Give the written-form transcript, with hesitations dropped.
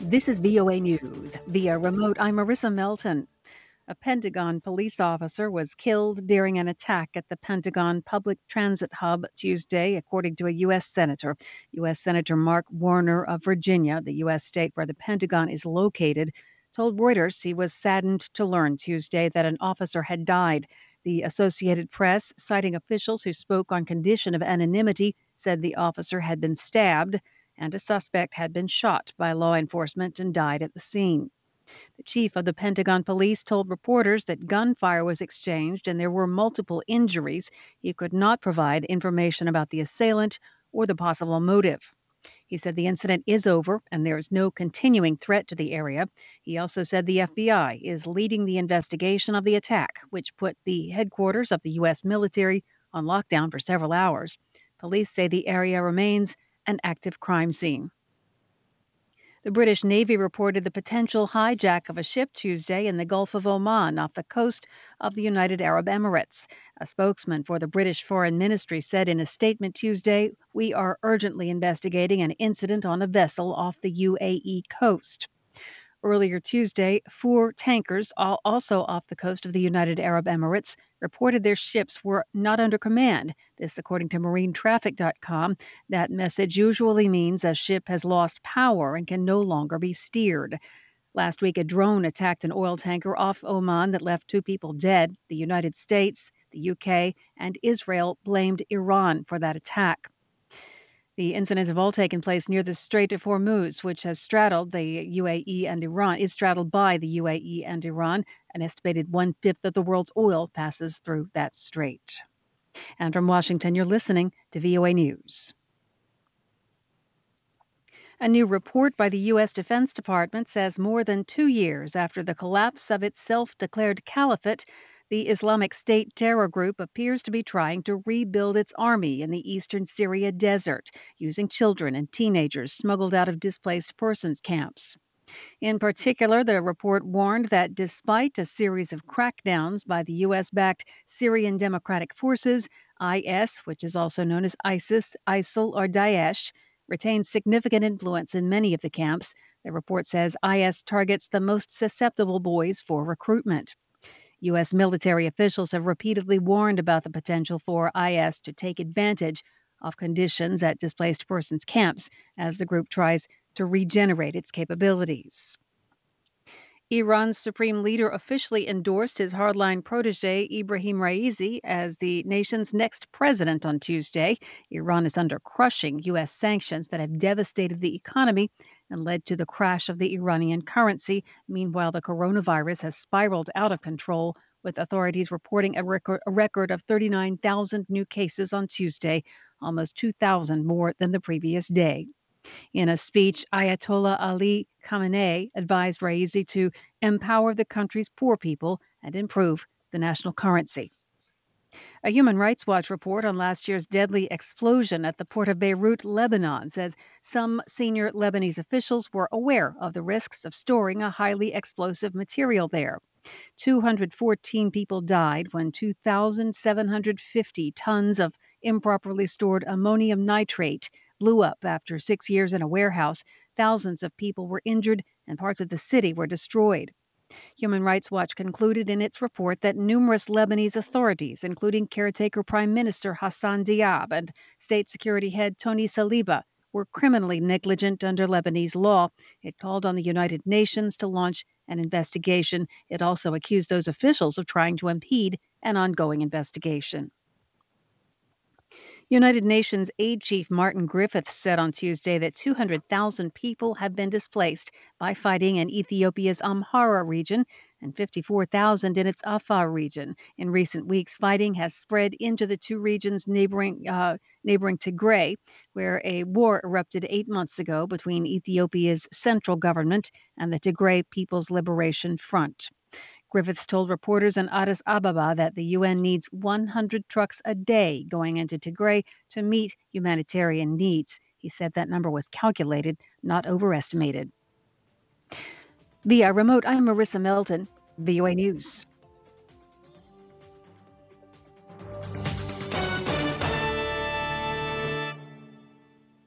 This is VOA News. Via remote, I'm Marissa Melton. A Pentagon police officer was killed during an attack at the Pentagon Public Transit Hub Tuesday, according to a U.S. Senator. U.S. Senator Mark Warner of Virginia, the U.S. state where the Pentagon is located, told Reuters he was saddened to learn Tuesday that an officer had died. The Associated Press, citing officials who spoke on condition of anonymity, said the officer had been stabbed and a suspect had been shot by law enforcement and died at the scene. The chief of the Pentagon Police told reporters that gunfire was exchanged and there were multiple injuries. He could not provide information about the assailant or the possible motive. He said the incident is over and there is no continuing threat to the area. He also said the FBI is leading the investigation of the attack, which put the headquarters of the U.S. military on lockdown for several hours. Police say the area remains an active crime scene. The British Navy reported the potential hijack of a ship Tuesday in the Gulf of Oman off the coast of the United Arab Emirates. A spokesman for the British Foreign Ministry said in a statement Tuesday, "We are urgently investigating an incident on a vessel off the UAE coast." Earlier Tuesday, 4 tankers, also off the coast of the United Arab Emirates, reported their ships were not under command. This, according to MarineTraffic.com. That message usually means a ship has lost power and can no longer be steered. Last week, a drone attacked an oil tanker off Oman that left 2 people dead. The United States, the UK, and Israel blamed Iran for that attack. The incidents have all taken place near the Strait of Hormuz, which has straddled the UAE and Iran, is straddled by the UAE and Iran. An estimated 1/5 of the world's oil passes through that strait. And from Washington, you're listening to VOA News. A new report by the U.S. Defense Department says more than 2 years after the collapse of its self-declared caliphate, the Islamic State terror group appears to be trying to rebuild its army in the eastern Syria desert, using children and teenagers smuggled out of displaced persons camps. In particular, the report warned that despite a series of crackdowns by the U.S.-backed Syrian Democratic Forces, IS, which is also known as ISIS, ISIL, or Daesh, retains significant influence in many of the camps. The report says IS targets the most susceptible boys for recruitment. U.S. military officials have repeatedly warned about the potential for IS to take advantage of conditions at displaced persons camps as the group tries to regenerate its capabilities. Iran's supreme leader officially endorsed his hardline protege, Ibrahim Raisi, as the nation's next president on Tuesday. Iran is under crushing U.S. sanctions that have devastated the economy and led to the crash of the Iranian currency. Meanwhile, the coronavirus has spiraled out of control, with authorities reporting a record of 39,000 new cases on Tuesday, almost 2,000 more than the previous day. In a speech, Ayatollah Ali Khamenei advised Raisi to empower the country's poor people and improve the national currency. A Human Rights Watch report on last year's deadly explosion at the port of Beirut, Lebanon, says some senior Lebanese officials were aware of the risks of storing a highly explosive material there. 214 people died when 2,750 tons of improperly stored ammonium nitrate blew up after 6 years in a warehouse. Thousands of people were injured and parts of the city were destroyed. Human Rights Watch concluded in its report that numerous Lebanese authorities, including caretaker Prime Minister Hassan Diab and State Security Head Tony Saliba, were criminally negligent under Lebanese law. It called on the United Nations to launch an investigation. It also accused those officials of trying to impede an ongoing investigation. United Nations Aid Chief Martin Griffiths said on Tuesday that 200,000 people have been displaced by fighting in Ethiopia's Amhara region and 54,000 in its Afar region. In recent weeks, fighting has spread into the 2 regions neighboring Tigray, where a war erupted 8 months ago between Ethiopia's central government and the Tigray People's Liberation Front. Griffiths told reporters in Addis Ababa that the UN needs 100 trucks a day going into Tigray to meet humanitarian needs. He said that number was calculated, not overestimated. Via remote, I'm Marissa Melton, VOA News.